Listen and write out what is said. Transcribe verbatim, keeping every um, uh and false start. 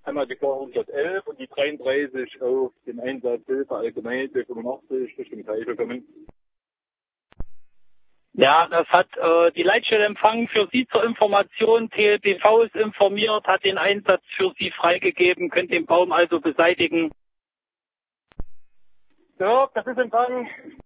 Einmal die zweihundertelf und die dreiunddreißig auf den Einsatz Hilfe allgemein für fünfundachtzig Richtung Teiche kommen. Ja, das hat äh, die Leitstelle empfangen. Für Sie zur Information, T L B V ist informiert, hat den Einsatz für Sie freigegeben, könnt den Baum also beseitigen. Ja, das ist empfangen.